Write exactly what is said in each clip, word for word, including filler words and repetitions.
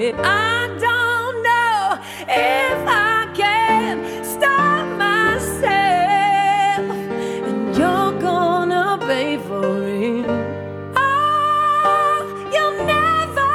it. I don't know if I can stop myself, and you're gonna pay for it. Oh, you'll never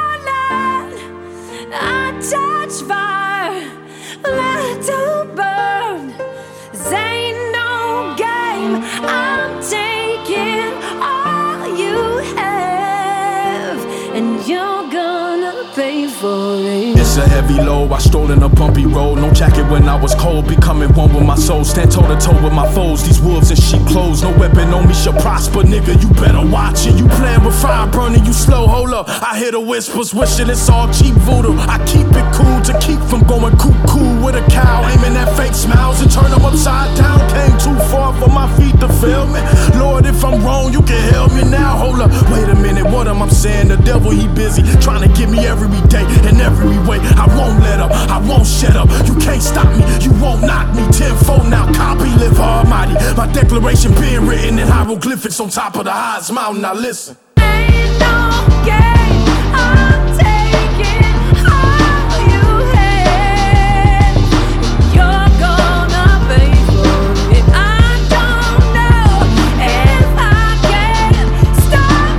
learn. I touch fire, let it burn. This ain't no game. I'm taking all you have, and you're gonna pay for it. It's a heavy load, I stroll in a bumpy road. No jacket when I was cold, becoming one with my soul. Stand toe to toe with my foes, these wolves in sheep clothes. No weapon on me shall prosper, nigga, you better watch it. You playing with fire, burning you slow, hold up. I hear the whispers, wishing it's all cheap voodoo. I keep it cool to keep from going cuckoo with a cow, aiming at fake smiles and turn them upside down. Came too far for my feet to feel me. Lord, if I'm wrong, you can help me now. Hold up, wait a minute, what am I saying? The devil, he busy, trying to get me every day in every way. I won't let up, I won't shut up. You can't stop me, you won't knock me. Tenfold now, copy, live almighty. My declaration being written in hieroglyphics on top of the highest mountain. Now listen. Ain't no game, I'm taking all you have, you're gonna pay for it. I don't know if I can stop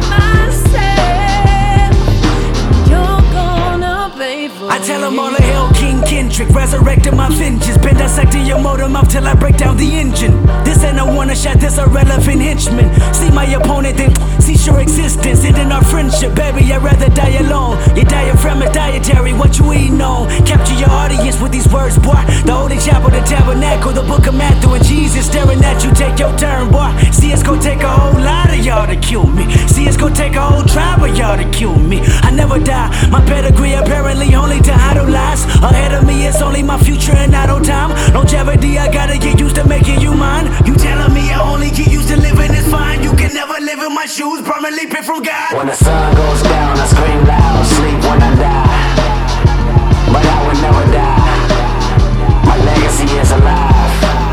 myself, you're gonna pay for it. I tell them all the hell, King Kendrick, resurrecting my vengeance, been dissecting your motor mouth till I break down the engine. This ain't a one shot, this a relevant henchman. See my opponent, then see your existence, ending our friendship. Baby, I'd rather die alone. Your diaphragm is dietary, what you eating on? Capture your audience with these words, boy. The Holy Chapel, the Tabernacle, the Book of Matthew, and Jesus staring at you. Take your turn, boy. See, it's gonna take a whole lot of y'all to kill me. See, it's gonna take a whole tribe of y'all to kill me. I never die. My pedigree apparently only to idolize. Ahead of me, it's only my future and idle time. Longevity, I gotta get used to making you mine. You telling me I only get used to living is fine. You can never live in my shoes, permanently picked from God. When the sun goes down, I scream loud, sleep when I die. But I would never die. My legacy is alive.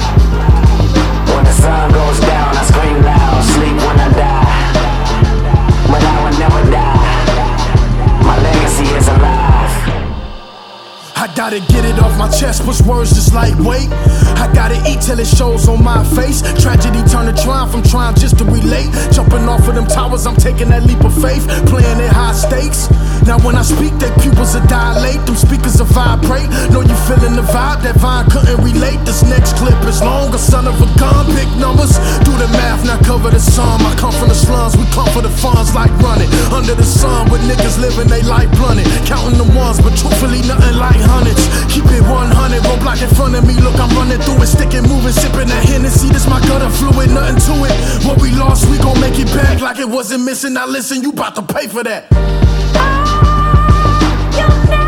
When the sun goes down, I scream loud, sleep when I die. But I would never die. My legacy is alive. I gotta get it off my chest, push words just lightweight. I gotta eat till it shows on my face. Tragedy turn to triumph, I'm trying just to relate. Jumping off of them towers, I'm taking that leap of faith. Playing at high stakes. Now when I speak, their pupils will dilate. Them speakers will vibrate. Know you feeling the vibe, that vine couldn't relate. This next clip is longer, son of a gun. Big numbers, do the math, now cover the sum. I come from the slums, we come for the funds like running. Under the sun, with niggas living they life blunted. Counting the ones, but truthfully nothing like hundreds. Keep it one hundred, roadblock in front of me. Look, I'm running through it, sticking, moving, sipping that Hennessy. This my gutter fluid, nothing to it. What we lost, we gon' make it back like it wasn't missing. Now listen, you bout to pay for that. Oh, you'll never